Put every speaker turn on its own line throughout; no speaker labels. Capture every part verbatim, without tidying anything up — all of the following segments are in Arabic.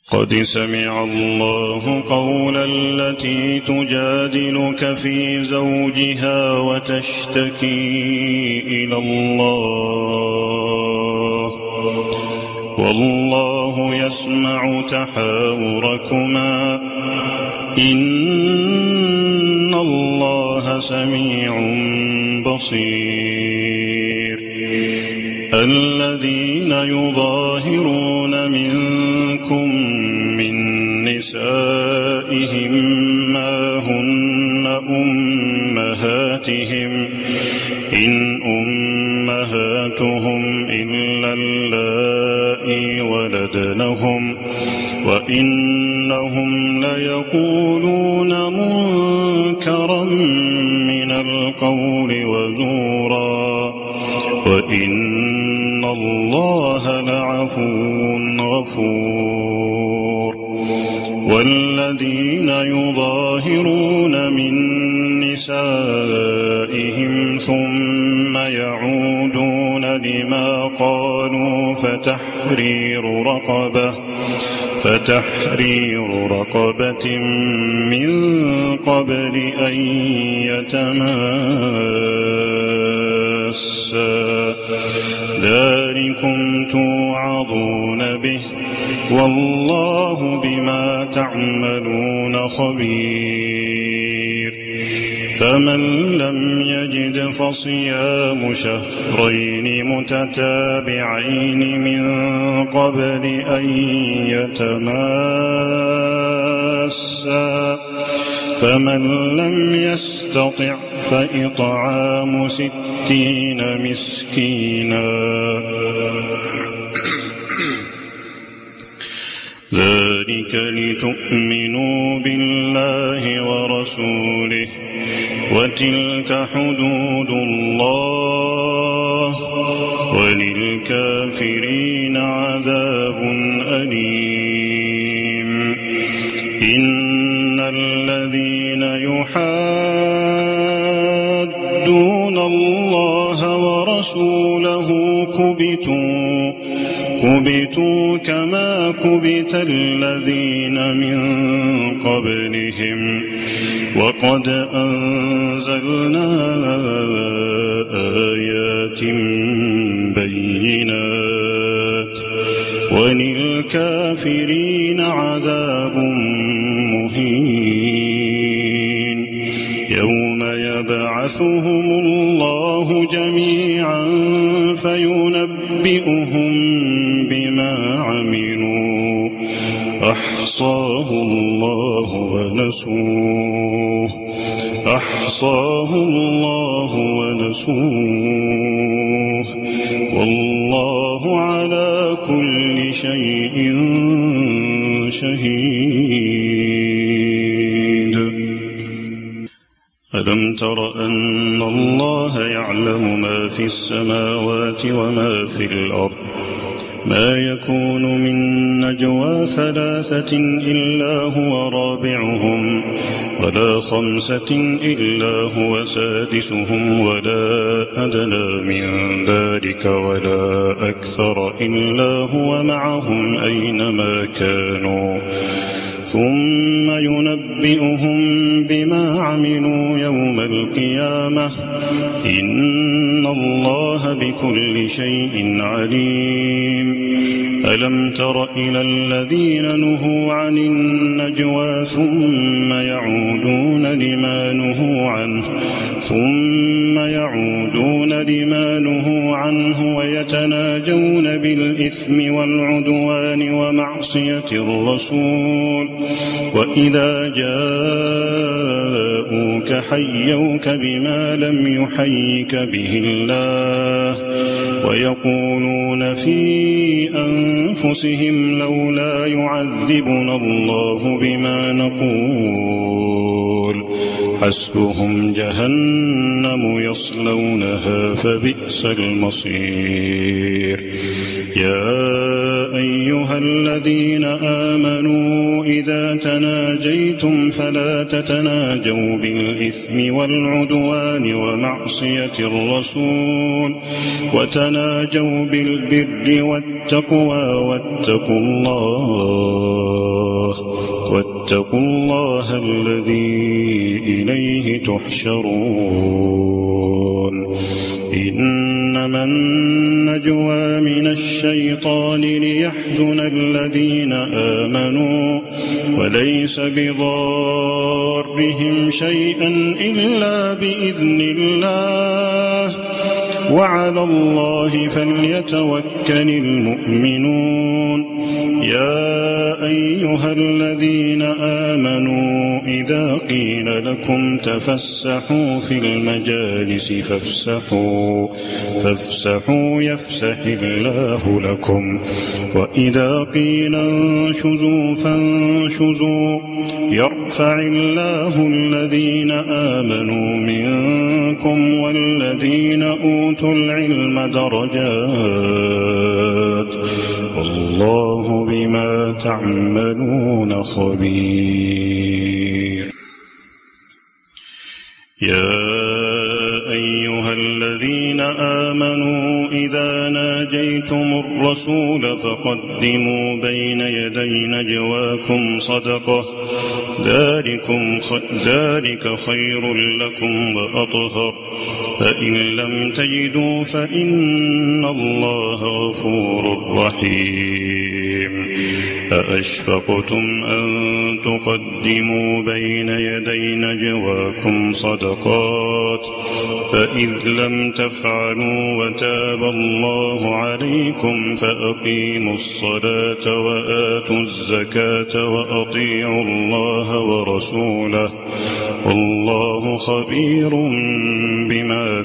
قد سمع الله قول التي تجادلك في زوجها وتشتكي إلى الله والله يسمع تحاوركما إن الله سميع بصير. الذين يظاهرون منكم من نسائهم ما هن أمهاتهم إن أمهاتهم إلا اللائي ولدنهم وإنهم ليقولون منكرا من القول وزورا وإن الله لعفو غفور. والذين يظاهرون من نسائهم ثم يعودون لما قالوا فتحرير رقبة فتحرير رقبة من قبل أن يتماسا ذلكم توعظون به والله بما تعملون خبير. فمن لم يجد فصيام شهرين متتابعين من قبل أن يتماسا فمن لم يستطع فإطعام ستين مسكينا ذلك لتؤمنوا بالله ورسوله وتلك حدود الله وللكافرين عذاب أليم. إن الذين يحادون الله ورسوله كبتوا كبتوا كما كبت الذين من قبلهم وقد أنزلنا آيات بينات وللكافرين عذاب مهين. يوم يبعثهم الله جميعا فينبئهم بما عملوا أحصاه الله ونسوه أحصاه الله ونسوه والله على كل شيء شهيد. ألم تر أن الله يعلم ما في السماوات وما في الأرض ما يكون من نجوى ثلاثة إلا هو رابعهم ولا خمسة إلا هو سادسهم ولا أدنى من ذلك ولا أكثر إلا هو معهم أينما كانوا ثم ينبئهم بما عملوا يوم القيامة إن الله بكل شيء عليم. ألم تر إلى الذين نهوا عن النجوى ثم يعودون لما نهوا عنه ثم يعودون لما نهوا عنه ويتناجون بالإثم والعدوان ومعصية الرسول وإذا جاءوك حيوك بما لم يحيك به الله ويقولون في أنفسهم لولا يعذبنا الله بما نقول حسبهم جهنم يصلونها فبئس المصير. يا أيها الذين آمنوا إذا تناجيتم فلا تتناجوا بالإثم والعدوان ومعصية الرسول وتناجوا بالبر والتقوى واتقوا الله واتقوا الله الذي إليه تحشرون إنما النجوى من الشيطان ليحزن الذين آمنوا وليس بضارهم شيئا إلا بإذن الله وعلى الله فليتوكل المؤمنون يا أيها الذين آمنوا إذا قيل لكم تفسحوا في المجالس فافسحوا فافسحوا يفسح الله لكم وإذا قيل انشزوا فانشزوا يرفع الله الذين آمنوا منكم والذين أوتوا العلم درجات والله بما تعملون خبير يا أيها الذين آمنوا إذا ناجيتم الرسول فقدموا بين يدي نجواكم صدقة ذلكم خ... ذلك خير لكم وأطهر فإن لم تجدوا فإن الله غفور رحيم أأشفقتم أن تقدموا بين يدي نجواكم صدقات فإذ لم تفعلوا وتاب الله عليكم فأقيموا الصلاة وآتوا الزكاة وأطيعوا الله ورسوله والله خبير بما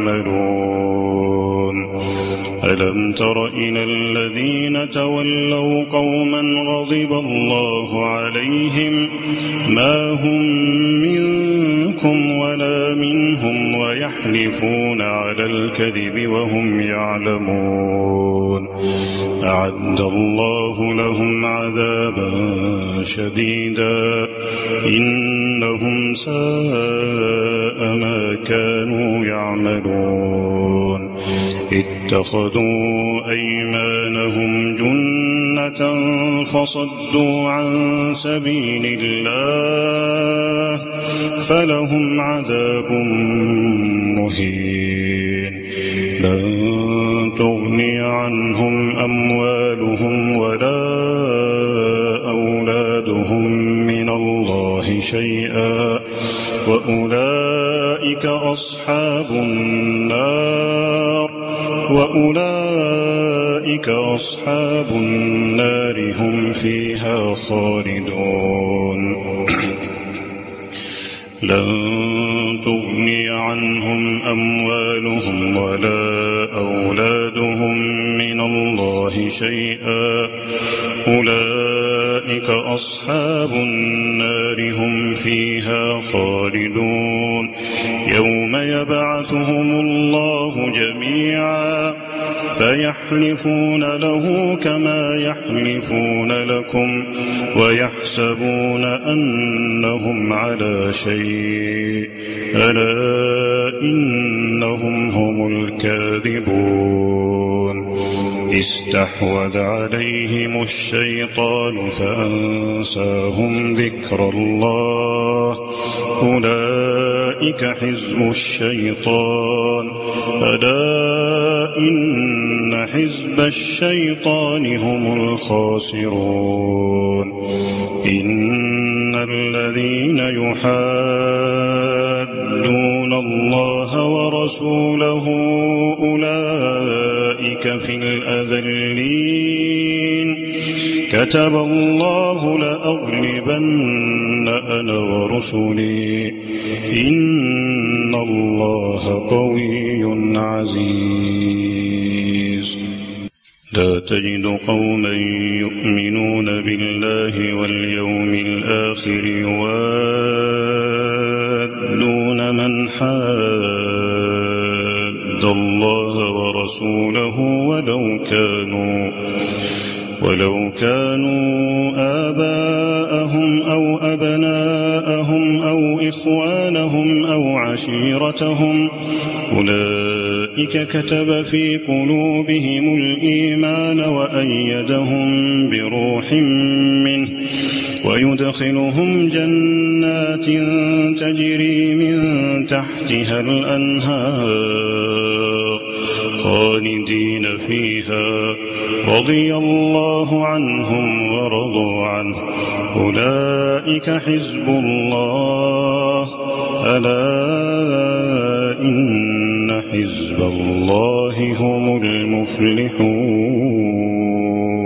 تعملون ألم تر إلى الذين تولوا قوما غضب الله عليهم ما هم منكم ولا منهم ويحلفون على الكذب وهم يعلمون أعد الله لهم عذابا شديدا إنهم ساء ما كانوا يعملون اتخذوا أيمانهم جنة فصدوا عن سبيل الله فلهم عذاب مهين لن تغني عنهم أموالهم ولا أولادهم من الله شيئا وأولئك أصحاب النار وأولئك أصحاب النار هم فيها خالدون لن تغني عنهم أموالهم ولا أولادهم من الله شيئا أولئك أصحاب النار هم فيها خالدون يوم يبعثهم الله جميعا فيحلفون له كما يحلفون لكم ويحسبون أنهم على شيء ألا إنهم هم الكاذبون استحوذ عليهم الشيطان فأنساهم ذكر الله أولئك حزب الشيطان ألا إن حزب الشيطان هم الخاسرون إن الذين يحادون الله ورسوله أولئك في الأذلين كتب الله لأغلبن أنا ورسلي إن الله قوي عزيز لا تجد قوما يؤمنون بالله واليوم الآخر يوادون من حاد الله ورسوله ولو كانوا ولو كانوا آباءهم أو أبناءهم أو إخوانهم أو عشيرتهم أولئك كتب في قلوبهم الإيمان وأيدهم بروح منه ويدخلهم جنات تجري من تحتها الأنهار خالدين فيها رضي الله عنهم ورضوا عنه أولئك حزب الله ألا إن حزب الله هم المفلحون.